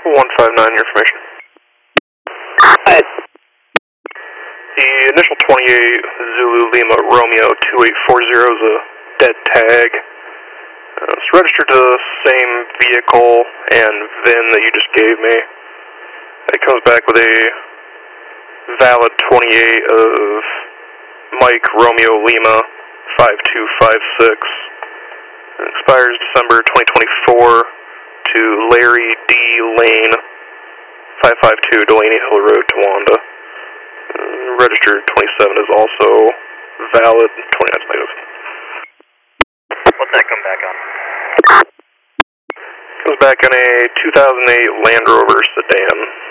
159, your information. Hi. The initial 28 Zulu Lima Romeo 2840 is a dead tag. It's registered to the same vehicle and VIN that you just gave me. It comes back with a valid 28 of Mike Romeo Lima 5256. It expires December 2024 to Larry D. Lane 552 Delaney Hill Road, Towanda. Registered 27 is also valid, 29 is negative. What's that come back on? Comes back on a 2008 Land Rover sedan.